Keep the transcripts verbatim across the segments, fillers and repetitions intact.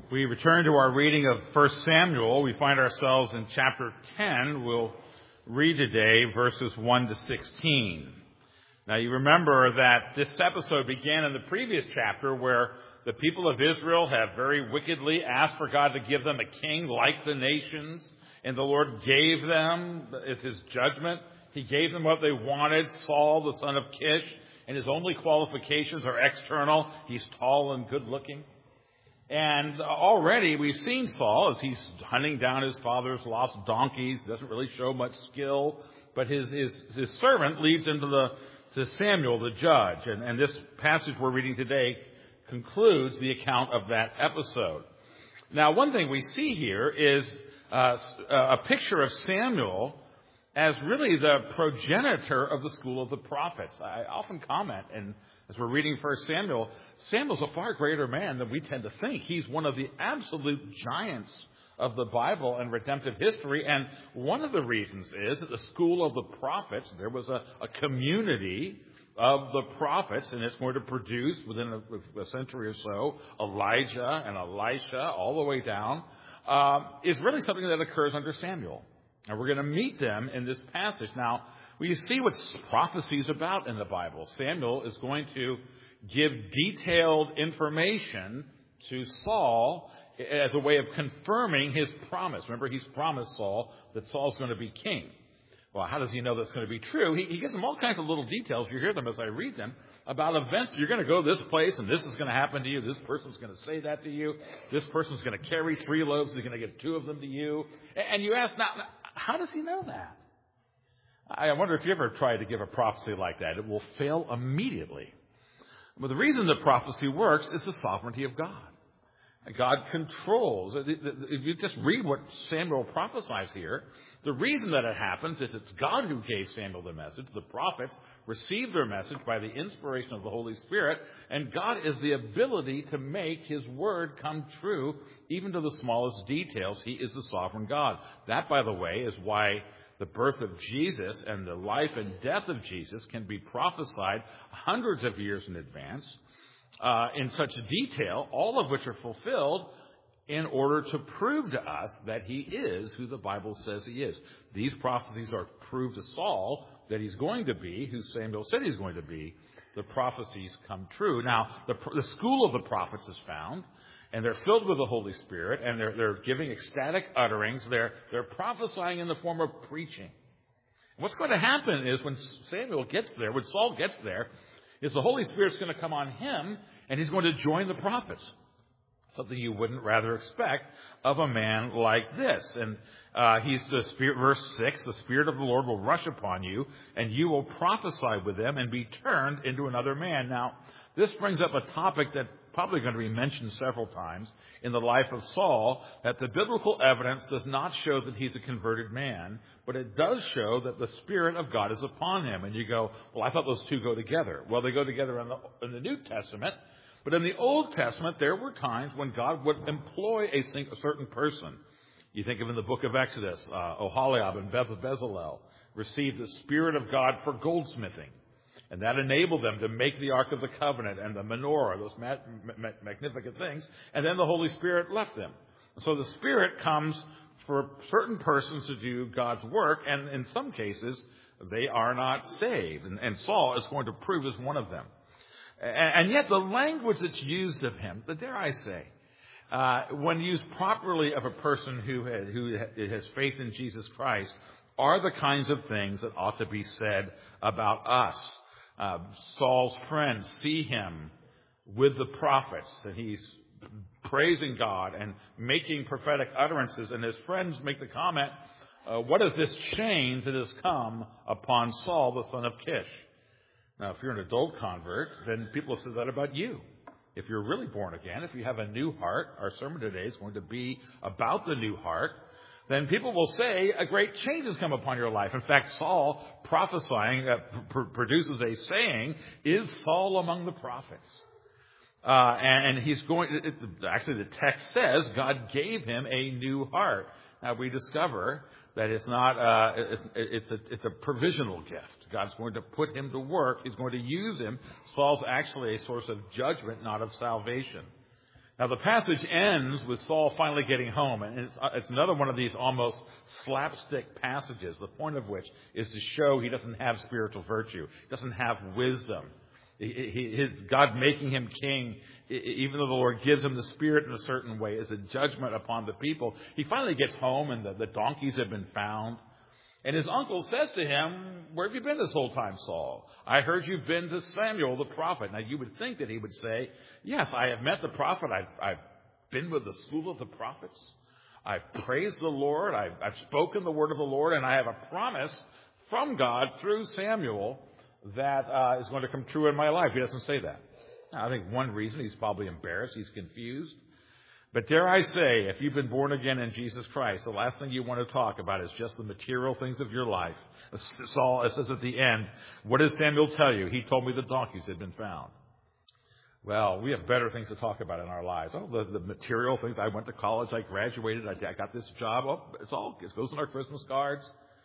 We return to our reading of First Samuel. We find ourselves in chapter ten. We'll read today verses one to sixteen. Now you remember that this episode began in the previous chapter where the people of Israel have very wickedly asked for God to give them a king like the nations, and the Lord gave them, it's his judgment, he gave them what they wanted, Saul, the son of Kish, and his only qualifications are external. He's tall and good looking. And already we've seen Saul as he's hunting down his father's lost donkeys. Doesn't really show much skill, but his his, his servant leads him to the to Samuel, the judge. And, and this passage we're reading today concludes the account of that episode. Now, one thing we see here is uh, a picture of Samuel as really the progenitor of the school of the prophets. I often comment, and as we're reading First Samuel, Samuel's a far greater man than we tend to think. He's one of the absolute giants of the Bible and redemptive history. And one of the reasons is that the school of the prophets, there was a, a community of the prophets, and it's going to produce within a, a century or so Elijah and Elisha all the way down, um, is really something that occurs under Samuel. And we're going to meet them in this passage. Now, we see what prophecy is about in the Bible. Samuel is going to give detailed information to Saul as a way of confirming his promise. Remember, he's promised Saul that Saul's going to be king. Well, how does he know that's going to be true? He, he gives him all kinds of little details. You hear them as I read them about events. You're going to go this place, and this is going to happen to you. This person's going to say that to you. This person's going to carry three loaves. He's going to give two of them to you. And you ask, now, how does he know that? I wonder if you ever tried to give a prophecy like that. It will fail immediately. But the reason the prophecy works is the sovereignty of God. God controls. If you just read what Samuel prophesies here, the reason that it happens is it's God who gave Samuel the message. The prophets received their message by the inspiration of the Holy Spirit, and God is the ability to make his word come true, even to the smallest details. He is the sovereign God. That, by the way, is why the birth of Jesus and the life and death of Jesus can be prophesied hundreds of years in advance uh, in such detail, all of which are fulfilled in order to prove to us that he is who the Bible says he is. These prophecies are proved to Saul that he's going to be who Samuel said he's going to be. The prophecies come true. Now, the, the school of the prophets is found, and they're filled with the Holy Spirit, and they're, they're giving ecstatic utterings. They're, they're prophesying in the form of preaching. What's going to happen is when Samuel gets there, when Saul gets there, is the Holy Spirit's going to come on him, and he's going to join the prophets. Something you wouldn't rather expect of a man like this. And uh, he's the Spirit, verse six, the Spirit of the Lord will rush upon you, and you will prophesy with them and be turned into another man. Now, this brings up a topic that's probably going to be mentioned several times in the life of Saul, that the biblical evidence does not show that he's a converted man, but it does show that the Spirit of God is upon him. And you go, well, I thought those two go together. Well, they go together in the, in the New Testament. But in the Old Testament, there were times when God would employ a, a certain person. You think of in the book of Exodus, uh, Oholiab and Beth Bezalel received the Spirit of God for goldsmithing. And that enabled them to make the Ark of the Covenant and the menorah, those ma- ma- magnificent things. And then the Holy Spirit left them. So the Spirit comes for certain persons to do God's work, and in some cases, they are not saved. And, and Saul is going to prove as one of them. And yet the language that's used of him, but dare I say, uh, when used properly of a person who has, who has faith in Jesus Christ, are the kinds of things that ought to be said about us. Uh, Saul's friends see him with the prophets, and he's praising God and making prophetic utterances, and his friends make the comment, uh, what is this change that has come upon Saul, the son of Kish? Now, if you're an adult convert, then people say that about you. If you're really born again, if you have a new heart, our sermon today is going to be about the new heart, then people will say a great change has come upon your life. In fact, Saul prophesying uh, pr- produces a saying, is Saul among the prophets? Uh, and, and he's going, it, actually the text says God gave him a new heart. Now we discover that it's not, uh, it's, it's, a, it's a provisional gift. God's going to put him to work. He's going to use him. Saul's actually a source of judgment, not of salvation. Now, the passage ends with Saul finally getting home, and it's, it's another one of these almost slapstick passages, the point of which is to show he doesn't have spiritual virtue, doesn't have wisdom. He, he, his God making him king, even though the Lord gives him the Spirit in a certain way, is a judgment upon the people. He finally gets home, and the, the donkeys have been found. And his uncle says to him, "Where have you been this whole time, Saul? I heard you've been to Samuel the prophet." Now, you would think that he would say, "Yes, I have met the prophet. I've, I've been with the school of the prophets. I've praised the Lord. I've, I've spoken the word of the Lord, and I have a promise from God through Samuel that uh, is going to come true in my life." He doesn't say that. Now, I think one reason, he's probably embarrassed. He's confused. But dare I say, if you've been born again in Jesus Christ, the last thing you want to talk about is just the material things of your life. Saul, it says at the end, what does Samuel tell you? He told me the donkeys had been found. Well, we have better things to talk about in our lives. Oh, the, the material things. I went to college. I graduated. I, I got this job. Oh, it's all, it goes in our Christmas cards.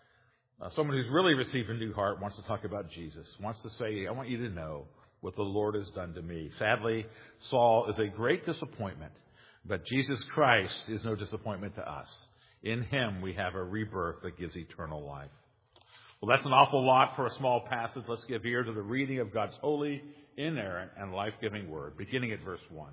Uh, someone who's really received a new heart wants to talk about Jesus, wants to say, I want you to know what the Lord has done to me. Sadly, Saul is a great disappointment. But Jesus Christ is no disappointment to us. In him we have a rebirth that gives eternal life. Well, that's an awful lot for a small passage. Let's give ear to the reading of God's holy, inerrant, and life-giving word, beginning at verse one.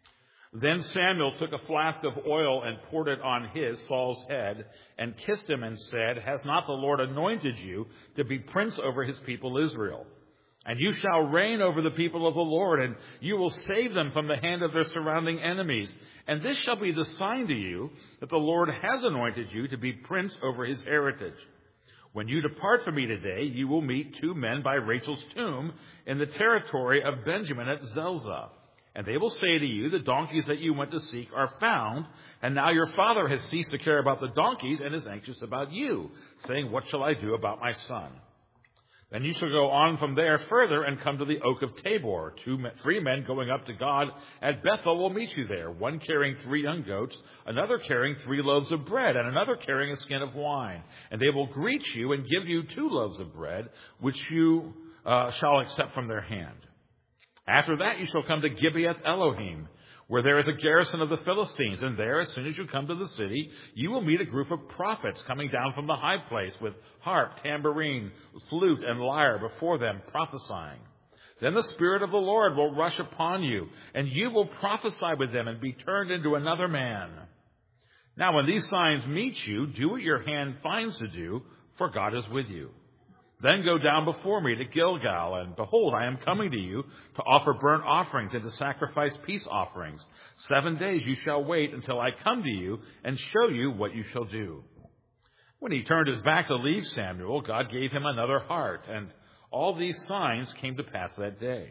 Then Samuel took a flask of oil and poured it on his, Saul's head, and kissed him and said, "Has not the Lord anointed you to be prince over his people Israel? And you shall reign over the people of the Lord, and you will save them from the hand of their surrounding enemies. And this shall be the sign to you that the Lord has anointed you to be prince over his heritage. When you depart from me today, you will meet two men by Rachel's tomb in the territory of Benjamin at Zelzah. And they will say to you, the donkeys that you went to seek are found, and now your father has ceased to care about the donkeys and is anxious about you, saying, what shall I do about my son? Then you shall go on from there further and come to the oak of Tabor. Two, three men going up to God at Bethel will meet you there, one carrying three young goats, another carrying three loaves of bread, and another carrying a skin of wine. And they will greet you and give you two loaves of bread, which you uh, shall accept from their hand. After that you shall come to Gibeath Elohim, where there is a garrison of the Philistines, and there, as soon as you come to the city, you will meet a group of prophets coming down from the high place with harp, tambourine, flute, and lyre before them, prophesying. Then the Spirit of the Lord will rush upon you, and you will prophesy with them and be turned into another man. Now, when these signs meet you, do what your hand finds to do, for God is with you. Then go down before me to Gilgal, and behold, I am coming to you to offer burnt offerings and to sacrifice peace offerings. Seven days you shall wait until I come to you and show you what you shall do. When he turned his back to leave Samuel, God gave him another heart, and all these signs came to pass that day.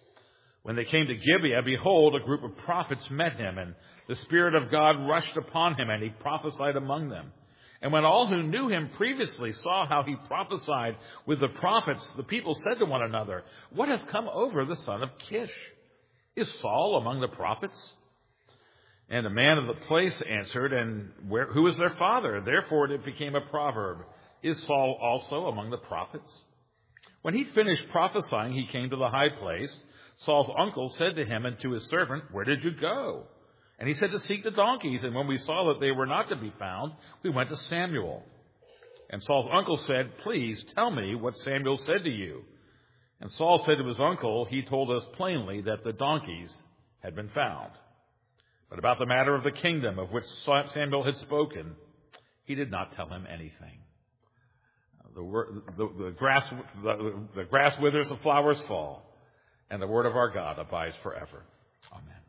When they came to Gibeah, behold, a group of prophets met him, and the Spirit of God rushed upon him, and he prophesied among them. And when all who knew him previously saw how he prophesied with the prophets, the people said to one another, what has come over the son of Kish? Is Saul among the prophets? And the man of the place answered, and where, who is their father? Therefore it became a proverb. Is Saul also among the prophets? When he finished prophesying, he came to the high place. Saul's uncle said to him and to his servant, where did you go? And he said, to seek the donkeys. And when we saw that they were not to be found, we went to Samuel. And Saul's uncle said, please tell me what Samuel said to you. And Saul said to his uncle, he told us plainly that the donkeys had been found. But about the matter of the kingdom of which Samuel had spoken, he did not tell him anything. The, word, the, the, grass, the, the grass withers, the flowers fall, and the word of our God abides forever. Amen.